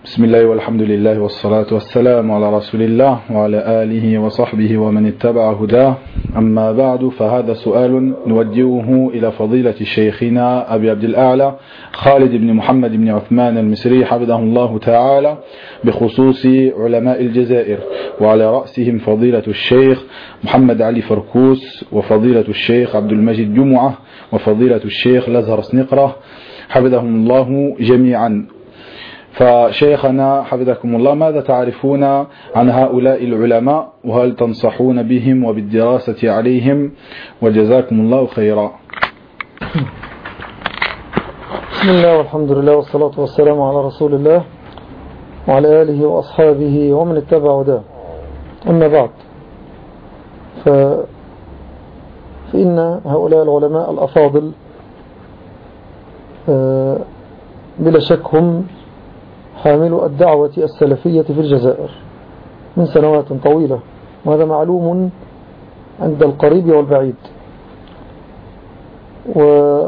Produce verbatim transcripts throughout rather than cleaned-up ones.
بسم الله والحمد لله والصلاة والسلام على رسول الله وعلى آله وصحبه ومن اتبع هداه. أما بعد، فهذا سؤال نوجهه إلى فضيلة شيخنا أبي عبد الأعلى خالد بن محمد بن عثمان المصري حفظه الله تعالى بخصوص علماء الجزائر، وعلى رأسهم فضيلة الشيخ محمد علي فركوس، وفضيلة الشيخ عبد المجيد جمعة، وفضيلة الشيخ الأزهر سنقرة حفظهم الله جميعا. فشيخنا حفظكم الله، ماذا تعرفون عن هؤلاء العلماء، وهل تنصحون بهم وبالدراسة عليهم؟ وجزاكم الله خيرا. بسم الله والحمد لله والصلاة والسلام على رسول الله وعلى آله وأصحابه ومن اتبع هداه. أما بعد، ف... فإن هؤلاء العلماء الأفاضل بلا شك هم حاملوا الدعوة السلفية في الجزائر من سنوات طويلة، وهذا معلوم عند القريب والبعيد. و...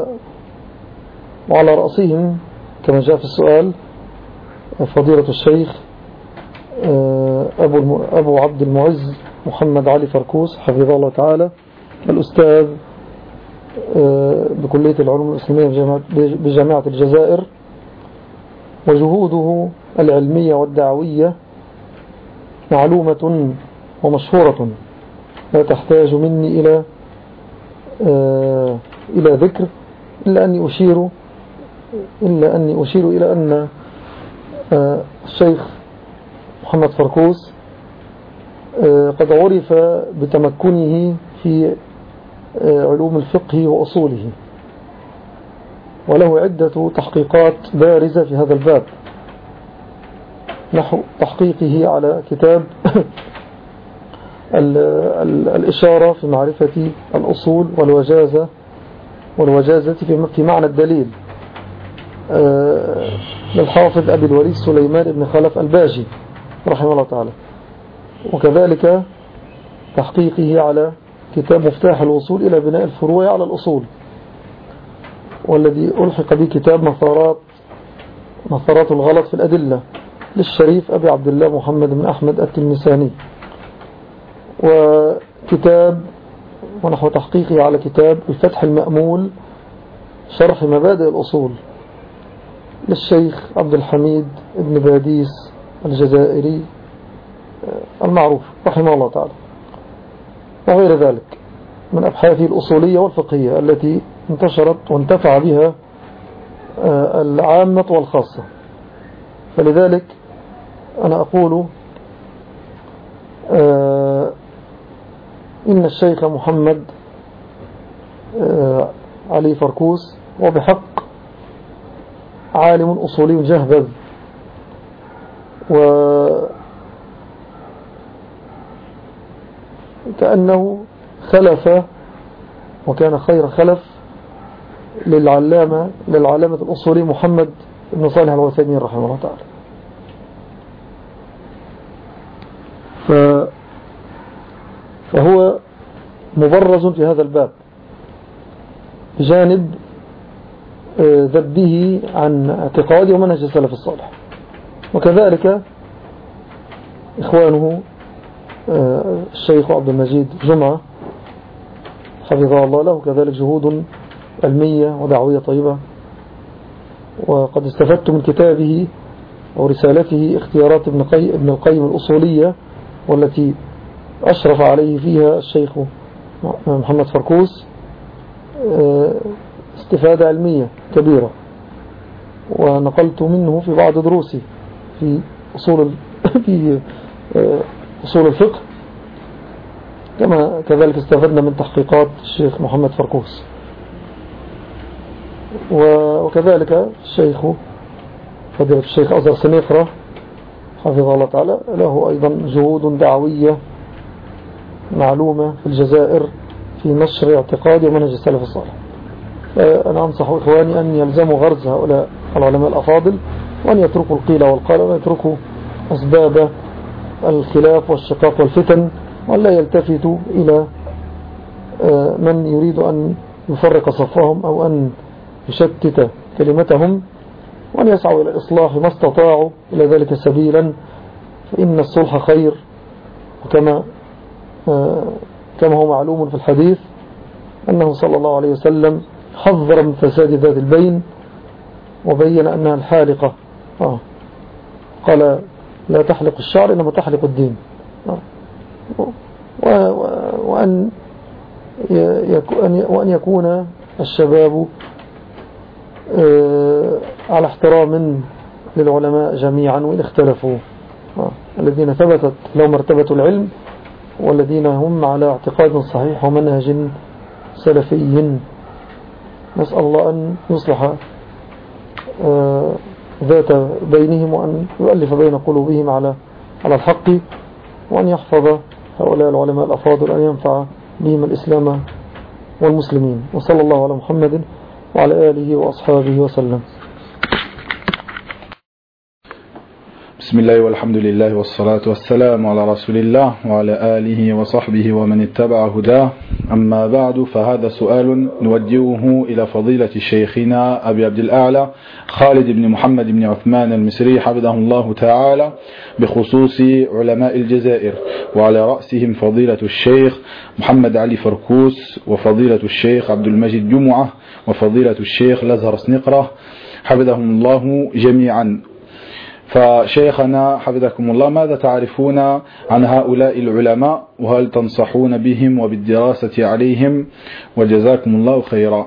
وعلى رأسهم كما جاء في السؤال فضيلة الشيخ أبو, الم... أبو عبد المعز محمد علي فركوس حفظه الله تعالى، الأستاذ بكلية العلوم الإسلامية بجامعة الجزائر، وجهوده العلمية والدعوية معلومة ومشهورة لا تحتاج مني إلى آه إلى ذكر، إلا أني أشير إلا أني أشير إلى أن آه الشيخ محمد فركوس آه قد عرف بتمكنه في آه علوم الفقه وأصوله، وله عدة تحقيقات بارزة في هذا الباب، نحو تحقيقه على كتاب ال ال الإشارة في معرفة الأصول والوجازة والوجازة في معنى الدليل للحافظ أبي الوليد سليمان بن خلف الباجي رحمه الله تعالى، وكذلك تحقيقه على كتاب مفتاح الوصول إلى بناء الفروع على الأصول، والذي ألحق به كتاب مثارات مثارات الغلط في الأدلة للشريف أبي عبد الله محمد بن أحمد التلمساني، وكتاب ونحو تحقيقه على كتاب الفتح المأمول شرح مبادئ الأصول للشيخ عبد الحميد بن باديس الجزائري المعروف رحمه الله تعالى، وغير ذلك من أبحاثه الأصولية والفقهية التي انتشرت وانتفع بها العامة والخاصة. فلذلك أنا أقول إن الشيخ محمد علي فركوس وبحق عالم أصولي جهبذ، وكأنه خلف وكان خير خلف للعلامة للعلامة الأصولي محمد بن صالح العثيمين رحمه الله تعالى. ف... فهو مبرز في هذا الباب بجانب ذبه عن اعتقاد ومنهج السلف الصالح، وكذلك إخوانه الشيخ عبد المجيد جمعة حفظه الله له كذلك جهود علمية ودعوية طيبة. وقد استفدت من كتابه ورسالته اختيارات ابن, قي... ابن القيم الأصولية، والتي أشرف عليه فيها الشيخ محمد فركوس استفادة علمية كبيرة، ونقلت منه في بعض دروسي في أصول في أصول الفقه، كما كذلك استفدنا من تحقيقات الشيخ محمد فركوس. وكذلك الشيخ فضيلة الشيخ أزهر سنقرة حفظه الله تعالى له أيضا جهود دعوية معلومة في الجزائر في نشر اعتقاد ومنهج السلف الصالح. أنا أنصح إخواني أن يلزموا غرز هؤلاء العلماء الأفاضل، وأن يتركوا القيل والقال، وأن يتركوا أسباب الخلاف والشقاق والفتن، وأن لا يلتفتوا إلى من يريد أن يفرق صفهم أو أن يشتت كلمتهم وأن يسعوا إلى الإصلاح ما استطاعوا إلى ذلك سبيلا، فإن الصلح خير. وكما كما هو معلوم في الحديث أنه صلى الله عليه وسلم حذر من فساد ذات البين وبين أنها الحالقة. آه. قال لا تحلق الشعر إنما تحلق الدين. آه. وأن وأن يكون الشباب على احترام للعلماء جميعا وإن اختلفوا، آه. الذين ثبتت لهم مرتبة العلم والذين هم على اعتقاد صحيح ومنهج سلفي. نسأل الله أن يصلح ذات بينهم وأن يؤلف بين قلوبهم على على الحق، وأن يحفظ هؤلاء العلماء الأفاضل، أن ينفع بهم الإسلام والمسلمين. وصلى الله على محمد وعلى آله وأصحابه وسلم. بسم الله والحمد لله والصلاة والسلام على رسول الله وعلى آله وصحبه ومن اتبع هداه. أما بعد، فهذا سؤال نوجهه إلى فضيلة شيخنا أبي عبد الأعلى خالد بن محمد بن عثمان المصري حفظه الله تعالى بخصوص علماء الجزائر، وعلى رأسهم فضيلة الشيخ محمد علي فركوس، وفضيلة الشيخ عبد المجيد جمعة، وفضيلة الشيخ الأزهر سنقرة حفظهم الله جميعا. فشيخنا حفظكم الله، ماذا تعرفون عن هؤلاء العلماء، وهل تنصحون بهم وبالدراسة عليهم؟ وجزاكم الله خيرا.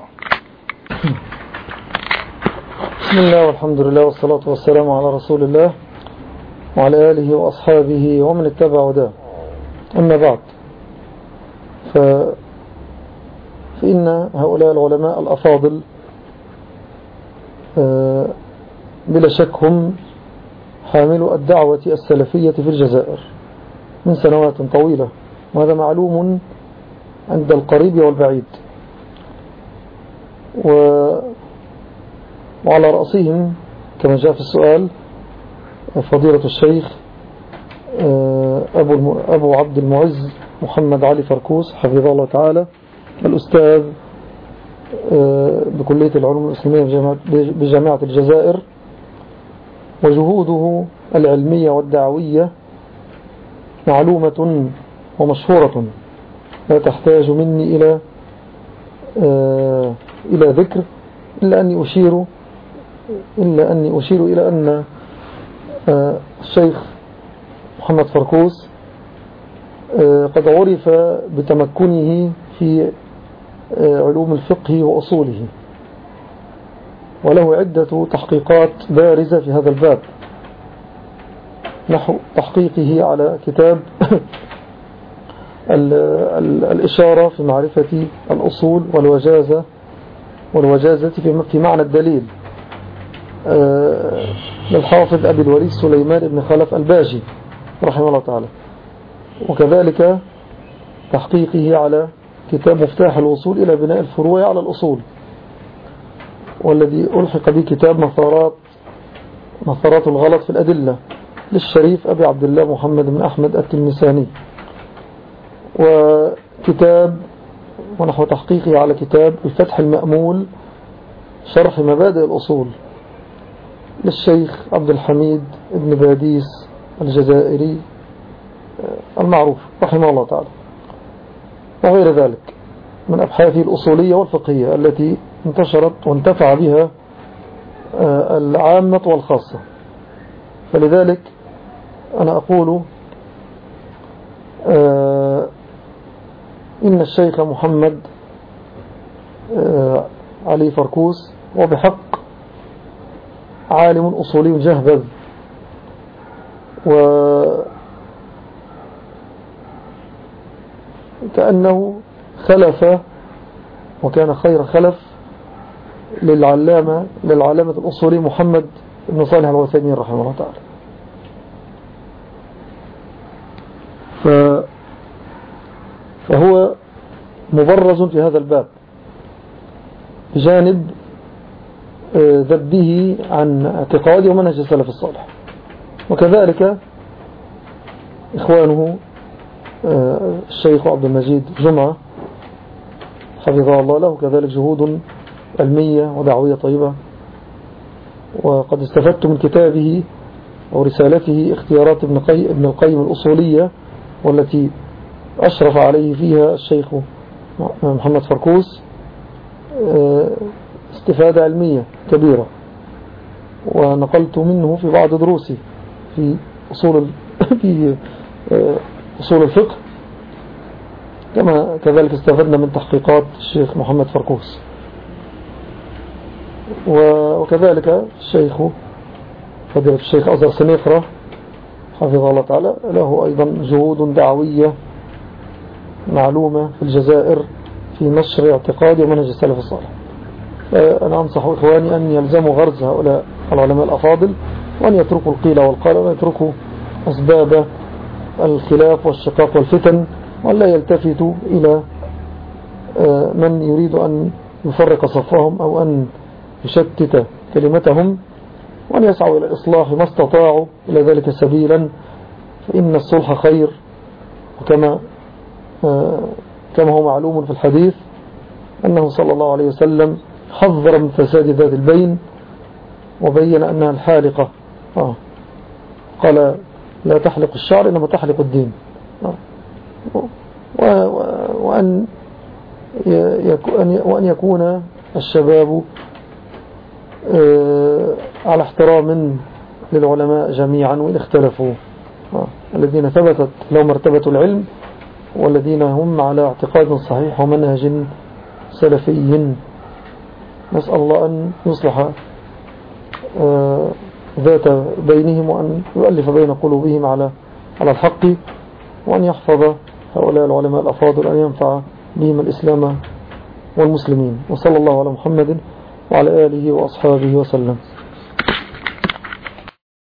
بسم الله والحمد لله والصلاة والسلام على رسول الله وعلى آله وأصحابه ومن اتبع هداه. أما بعد، ف... فإن هؤلاء العلماء الأفاضل بلا شك هم حاملوا الدعوة السلفية في الجزائر من سنوات طويلة، وهذا معلوم عند القريب والبعيد. و... وعلى رأسهم كما جاء في السؤال فضيلة الشيخ أبو, الم... أبو عبد المعز محمد علي فركوس حفظه الله تعالى، الأستاذ بكلية العلوم الإسلامية بجامعة الجزائر، وجهوده العلمية والدعوية معلومة ومشهورة لا تحتاج مني إلى إلى ذكر، إلا أني أشير إلا أني أشير إلى أن الشيخ محمد فركوس قد عرف بتمكنه في علوم الفقه وأصوله، وله عدة تحقيقات بارزة في هذا الباب، نحو تحقيقه على كتاب ال ال الإشارة في معرفة الأصول والوجازة والوجازة في معنى الدليل للحافظ أبي الوليد سليمان بن خلف الباجي رحمه الله تعالى، وكذلك تحقيقه على كتاب مفتاح الوصول إلى بناء الفروع على الأصول، والذي ألحق به كتاب مثارات مثارات الغلط في الأدلة للشريف أبي عبد الله محمد بن أحمد التلمساني، وكتاب ونحو تحقيقه على كتاب الفتح المأمول شرح مبادئ الأصول للشيخ عبد الحميد بن باديس الجزائري المعروف رحمه الله تعالى، وغير ذلك من أبحاثه الأصولية والفقهية التي انتشرت وانتفع بها العامة والخاصة. فلذلك أنا أقول إن الشيخ محمد علي فركوس وبحق عالم أصولي جهبذ، وكأنه خلف وكان خير خلف للعلامة للعلامة الأصولي محمد بن صالح العثيمين رحمه الله تعالى. ف فهو مبرز في هذا الباب بجانب ذبه عن اعتقاده ومنهج السلف الصالح، وكذلك إخوانه الشيخ عبد المجيد جمعة حفظه الله له كذلك جهود علمية ودعوية طيبة وقد استفدت من كتابه ورسالته اختيارات ابن, قي... ابن القيم الأصولية، والتي أشرف عليه فيها الشيخ محمد فركوس استفادة علمية كبيرة، ونقلت منه في بعض دروسي في أصول في أصول الفقه، كما كذلك استفدنا من تحقيقات الشيخ محمد فركوس. وكذلك الشيخ فضيلة الشيخ أزهر سنيفرة حفظه الله تعالى له أيضا جهود دعوية معلومة في الجزائر في نشر اعتقاد ومنهج السلف الصالح. فأنا أنصح إخواني أن يلزموا غرز هؤلاء العلماء الأفاضل، وأن يتركوا القيل والقال، وأن يتركوا أسباب الخلاف والشقاق والفتن، وأن لا يلتفتوا إلى من يريد أن يفرق صفهم أو أن يشتت كلمتهم، وأن يسعوا إلى الإصلاح ما استطاعوا إلى ذلك سبيلا، فإن الصلح خير. وكما كما هو معلوم في الحديث أنه صلى الله عليه وسلم حذر من فساد ذات البين، وبين أنها الحالقة. آه. قال لا تحلق الشعر إنما تحلق الدين. آه. وأن وأن يكون الشباب على احترام للعلماء جميعا وإن اختلفوا، آه. الذين ثبتت لهم مرتبة العلم، والذين هم على اعتقاد صحيح ومنهج سلفي. نسأل الله أن يصلح ذات بينهم، وأن يؤلف بين قلوبهم على على الحق، وأن يحفظ هؤلاء العلماء الأفاضل، أن ينفع بهم الإسلام والمسلمين. وصلى الله على محمد وعلى آله وأصحابه وسلم.